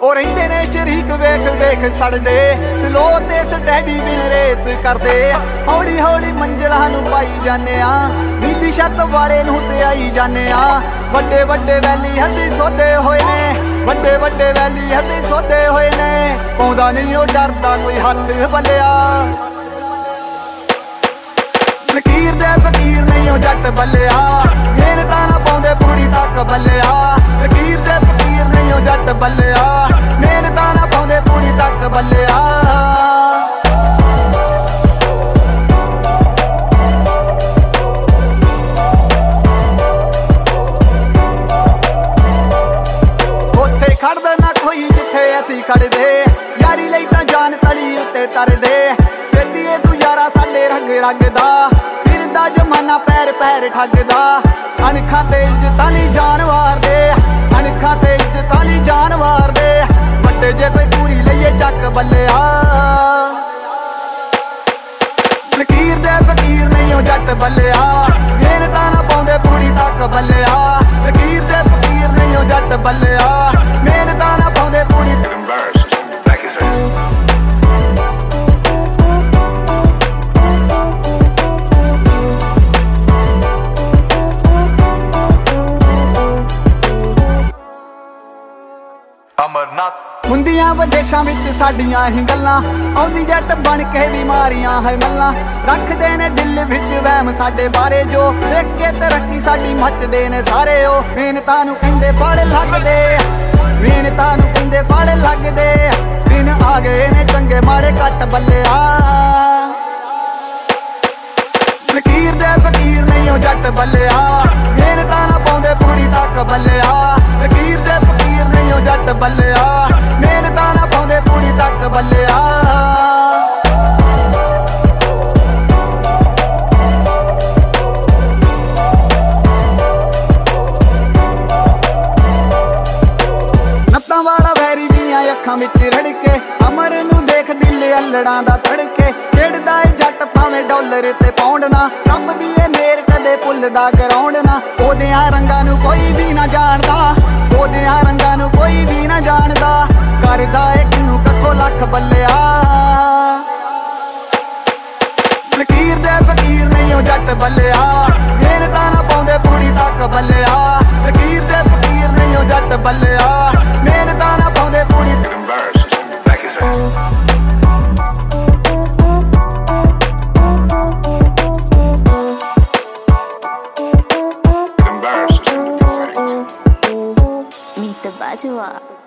ਉਹ ਰਹਿੰਦੇ ਨੇ ਸ਼ਰੀਕ ਵੇਖ ਵੇਖ ਸੜਦੇ ਸਲੋ ਤੇ ਸਟੈਡੀ ਬਿਨ ਰੇਸ ਕਰਦੇ ਹੌਲੀ ਹੌਲੀ ਮੰਜ਼ਿਲਾਂ ਨੂੰ ਪਾਈ ਜਾਂਦੇ ਆ ਨੀਲੀ ਛੱਤ ਵਾਲੇ ਨੂੰ ਤੇ ਆਈ ਜਾਂਦੇ ਆ ਵੱਡੇ ਵੱਡੇ ਵੈਲੀ ਹੱਸੀ ਸੋਧੇ ਹੋਏ ਨੇ ਵੱਡੇ ਵੱਡੇ ਵੈਲੀ ਹੱਸੀ ਸੋਧੇ ਹੋਏ ਨੇ ਪਾਉਂਦਾ ਨਹੀਂ ਉਹ ਡਰਦਾ ਕੋਈ ਹੱਥ ਬੱਲਿਆ ਫਕੀਰ ਦੇ ਫਕੀਰ ਨਹੀਂ ਉਹ ਜੱਟ ਬੱਲਿਆ ਮਿਹਨਤਾਂ ਨਾ ਪਾਉਂਦੇ ਪੂਰੀ ਤੱਕ ਬੱਲਿਆ ਫਕੀਰ ਦੇ ਫਕੀਰ ਨਹੀਂ ਉਹ ਜੱਟ ਬੱਲਿਆ ਮਿਹਨਤਾਂ ਨਾ ਪਾਉਂਦੇ ਪੂਰੀ ਤੱਕ ਬੱਲਿਆ ਉੱਥੇ ਖੜਦਾ ਨਾ ਕੋਈ ਜਿੱਥੇ ਅਸੀਂ ਖੜਦੇ ਯਾਰੀ ਲਈ ਤਾਂ ਜਾਨ ਤਲੀ ਉੱਤੇ ਤਰਦੇ ਵੇਦੀਏ ਤੂੰ ਯਾਰਾ ਸਾਡੇ ਰੰਗ ਰੰਗਦਾ ਫਿਰਦਾ ਜਮਾਨਾ ਪੈਰ ਪੈਰ ਠੱਗਦਾ ਅਣਖਾਂ ਤੇ ਇੱਜ਼ਤਾਂ ਲਈ ਜਾਨ ਵਾਰਦੇ ਅਣਖਾਂ ਤੇ ਇੱਜ਼ਤਾਂ ਲਈ ਜਾਨ ਵਾਰਦੇ ਵੱਡੇ ਜੇ ਕੋਈ ਦੂਰੀ ਲਈਏ ਚੱਕ ਬੱਲਿਆ ਫਕੀਰ ਦੇ ਫਕੀਰ ਨਹੀਂ ਉਹ ਜੱਟ ਬੱਲਿਆ ਮਿਹਨਤਾਂ ਨਾ ਪਾਉਂਦੇ ਪੂਰੀ ਤੱਕ ਬੱਲਿਆ ਫਕੀਰ ਦੇ ਫਕੀਰ ਨਹੀਂ ਉਹ ਜੱਟ ਬੱਲਿਆ ਮਿਹਨਤਾਂ ਨਾ ਪਾਉਂਦੇ ਪੂਰੀ ਹੁੰਦੀਆਂ ਵਿਦੇਸ਼ਾਂ ਵਿੱਚ ਸਾਡੀਆਂ ਹੀ ਗੱਲਾਂ ਔਸੀ ਜੱਟ ਬਣ ਕੇ ਵੀ ਮਾਰੀਆਂ ਹੈ ਮੱਲਾਂ ਰੱਖਦੇ ਨੇ ਦਿਲ ਵਿੱਚ ਵਹਿਮ ਸਾਡੇ ਬਾਰੇ ਜੋ ਦੇਖ ਕੇ ਤਰੱਕੀ ਸਾਡੀ ਮੱਚਦੇ ਨੇ ਸਾਰੇ ਉਹ ਮਿਹਨਤਾਂ ਨੂੰ ਕਹਿੰਦੇ ਫਲ ਲੱਗਦੇ ਮਿਹਨਤਾਂ ਨੂੰ ਕਹਿੰਦੇ ਫਲ ਲੱਗਦੇ ਦਿਨ ਆ ਗਏ ਨੇ ਚੰਗੇ ਮਾੜੇ ਘੱਟ ਬੱਲਿਆ ਫਕੀਰ ਦੇ ਫਕੀਰ ਨਹੀਂ ਉਹ ਜੱਟ ਬੱਲਿਆ ਮਿਹਨਤਾਂ ਨਾ ਪਾਉਂਦੇ ਪੂਰੀ ਤੱਕ ਬੱਲਿਆ ਫਕੀਰ ਦੇ ਫਕੀਰ ਨਹੀਂ ਉਹ ਜੱਟ ਬੱਲਿਆ ਮਿਹਨਤਾਂ ਨਾ ਪਾਉਂਦੇ ਪੂਰੀ ਤੱਕ ਬੱਲਿਆ ਨੱਤਾਂ ਵਾਲਾ ਵੈਰੀ ਦੀਆਂ ਅੱਖਾਂ ਵਿੱਚ ਰੜਕੇ ਅਮਰ ਨੂੰ ਦੇਖ ਦਿਲ ਅਲੜਾਂ ਦਾ ਧੜਕੇ ਖੇਡਦਾ ਏ ਜੱਟ ਭਾਵੇਂ ਡਾਲਰ ਤੇ ਪਾਉਂਡ ਨਾ ਰੱਬ ਦੀ ਏ ਮੇਰ ਕਦੇ ਭੁੱਲਦਾ ਗਰਾਉਂਡ ਨਾ ਉਹਦਿਆਂ ਰੰਗਾਂ ਨੂੰ ਕੋਈ ਵੀ ਨਾ ਜਾਣਦਾ ਉਹਦਿਆਂ ਰੰਗਾਂ ਨੂੰ ਕੋਈ ਵੀ ਨਾ ਜਾਣਦਾ ਕਰਦਾ ਏ ਕਿਨੂੰ ਕੱਖੋ ਲੱਖ ਬੱਲਿਆ ਫਕੀਰ ਦੇ ਫਕੀਰ ਨਹੀਂ ਉਹ ਜੱਟ ਬੱਲਿਆ ਮਿਹਨਤਾਂ ਨਾ ਪਾਉਂਦੇ ਪੂਰੀ ਤੱਕ ਬੱਲਿਆ ਫਕੀਰ ਦੇ ਫਕੀਰ ਨਹੀਂ ਉਹ ਜੱਟ ਬੱਲਿਆ ਮਿਹਨਤਾਂ ਨਾ ਪਾਉਂਦੇ ਪੂਰੀ Meet the Bajwa.